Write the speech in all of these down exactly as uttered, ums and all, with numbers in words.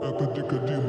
Это Дикодин.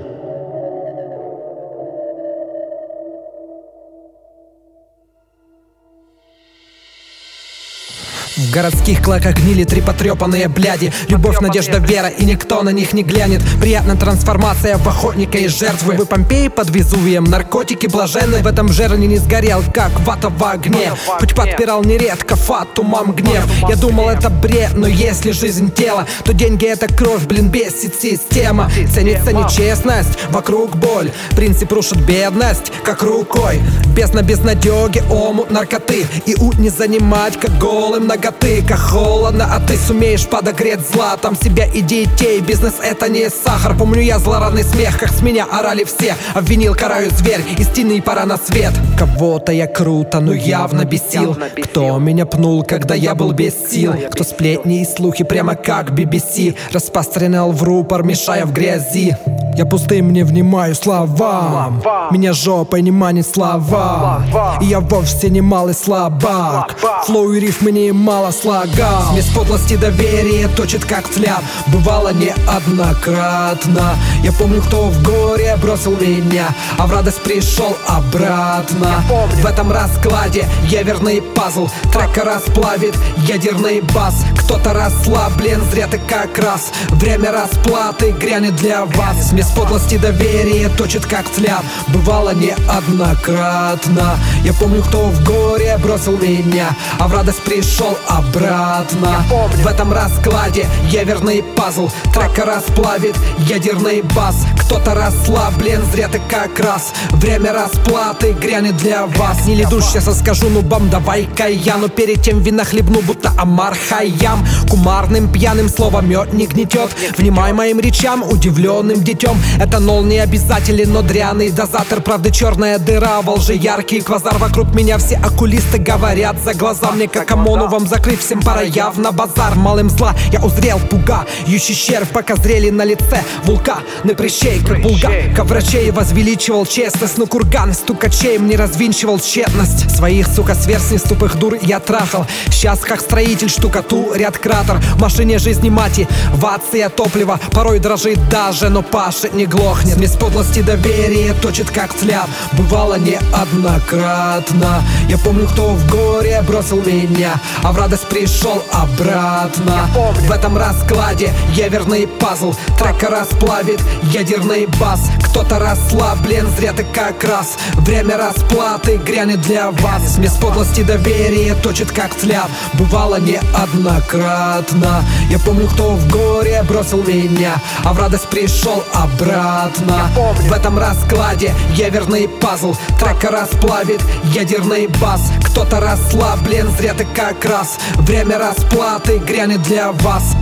В городских клаках гнили три потрепанные бляди. Любовь, надежда, вера, и никто на них не глянет. Приятная трансформация в охотника и жертвы. Вы Помпеи под Везувием, наркотики блаженны. В этом жерне не сгорел, как вата в огне. Путь подпирал нередко фатумам гнев. Я думал, это бред, но если жизнь тело, то деньги — это кровь, блин, бесит система. Ценится нечестность, вокруг боль. Принцип рушит бедность, как рукой. Бездна безнадёги, омут наркоты. И ут не занимать, как голым ноготы. Как холодно, а ты сумеешь подогреть златом себя и детей. Бизнес — это не сахар. Помню я злорадный смех, как с меня орали все. Обвинил, караю зверь, истинный, пора на свет. Кого-то я круто, но явно бесил. Кто меня пнул, когда я был без сил? Кто сплетни и слухи прямо как би би си распространял в рупор, мешая в грязи. Я пустым не внимаю словам. Меня жопой не манит слова. И я вовсе не малый слабак. Флоу и рифмы не мало слагал. Смесь подлости, доверие точит как фляп. Бывало неоднократно. Я помню, кто в горе бросил меня, а в радость пришел обратно. В этом раскладе я верный пазл. Трека расплавит ядерный бас. Кто-то расслаблен, зря ты как раз. Время расплаты грянет для вас. Смесь подлости, доверие точит как фляп. Бывало неоднократно. Я помню, кто в горе бросил меня, а в радость пришел обратно. В этом раскладе я верный пазл. Трека расплавит ядерный бас. Кто-то расслаблен, зря ты как раз. Время расплаты грянет для вас. Не лиду, сейчас скажу нубам, давай-ка я. Но перед тем вина хлебну, будто Омар Хайям. Кумарным пьяным слово мед не гнетет. Внимай моим речам, удивленным детем. Этанол не обязателен, но дряный дозатор. Правда, черная дыра, во лжи яркий квазар. Вокруг меня все окулисты говорят за глаза. Мне как ОМОНу вам закрыть, всем пора явно базар. Малым зла я узрел пугающий червь, пока зрели на лице вулканы прыщей. Как булгак врачей возвеличивал честность, но курган стукачей мне развинчивал тщетность. Своих, сука, сверстниц тупых дур я трахал. Сейчас как строитель штукатурят кратер. В машине жизни мотивация топлива порой дрожит даже, но пашет не глохнет. Смесь подлости, доверие точит как фляп. Бывало неоднократно. Я помню, кто в горе бросил меня, а в радость пришел обратно. В этом раскладе я верный пазл. Трека расплавит ядерный бас. Кто-то расслаблен, зря ты как раз. Время расплаты грянет для вас. Смесь подлости, доверие точит как фляп. Бывало неоднократно. Я помню, кто в горе бросил меня, а в радость пришел обратно. В этом раскладе я верный пазл. Трека расплавит ядерный бас. Кто-то расслаблен, зря ты как раз. Время расплаты грянет для вас.